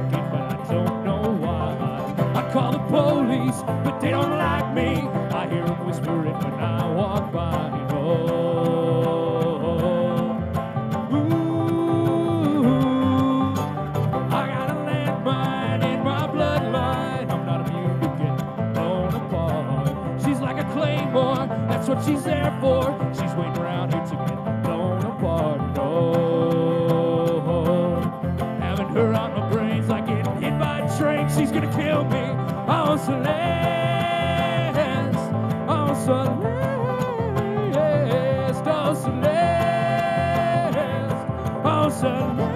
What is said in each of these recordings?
ticket, but I don't know why. I call the police, but they don't like me. I hear them whispering when I walk by. Oh, ooh, I got a landmine in my bloodline. I'm not immune to getting blown apart. She's like a claymore, that's what she's there for. She's waiting around here to get blown apart. Oh, having her on my brains like getting hit by a train. She's gonna kill me. Oh, Celeste, oh, Celeste, oh, Celeste, oh, Celeste.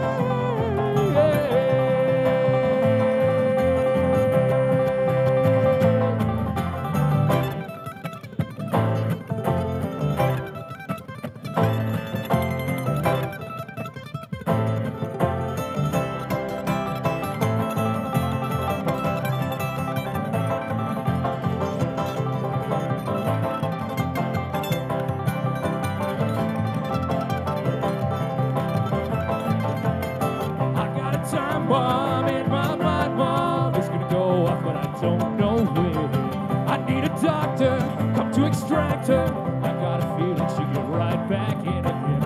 Bomb in my mind, mom. It's gonna go off, but I don't know when. I need a doctor, come to extract her. I got a feeling she'll get right back in again.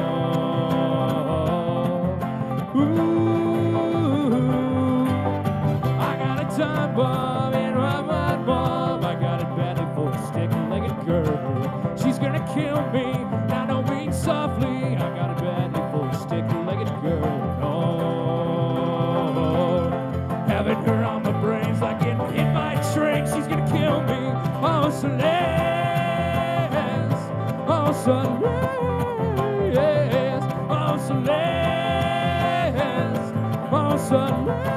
Oh, ooh, I got a time bomb in my mind, mom. I got it badly for a stick-legged girl. She's gonna kill me, now don't mean softly. I got it badly for a stick-legged girl. Having her on my brains like getting hit by a train. She's gonna kill me. Oh, Celeste, oh, Celeste, oh, Celeste, oh, Celeste.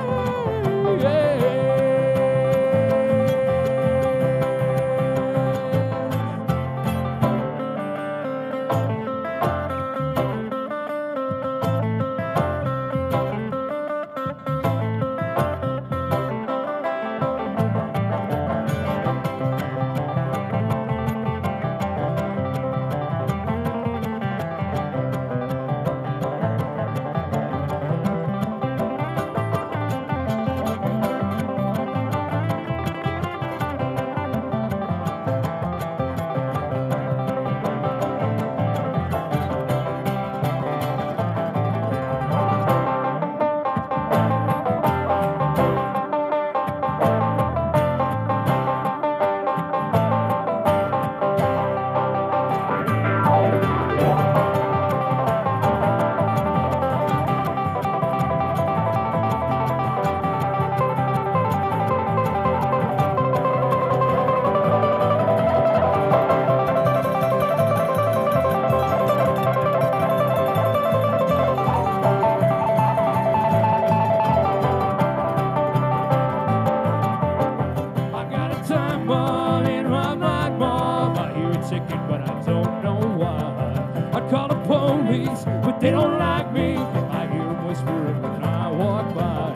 But I don't know why. I call the police, but they don't like me. I hear them whispering when I walk by.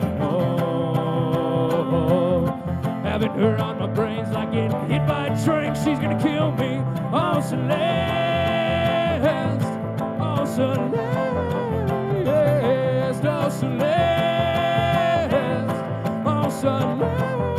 Oh, having her on my brains like getting hit by a train. She's gonna kill me. Oh, Celeste, oh, Celeste, oh, Celeste, oh, Celeste.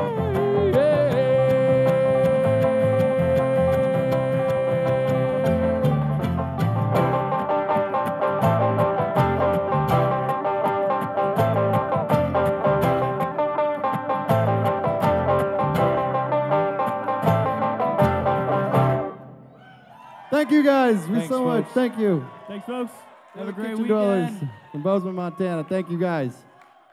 Thank you guys Thanks, so much. folks. Thank you. Thanks, folks. Have a great $2 weekend. from Bozeman, Montana. Thank you guys.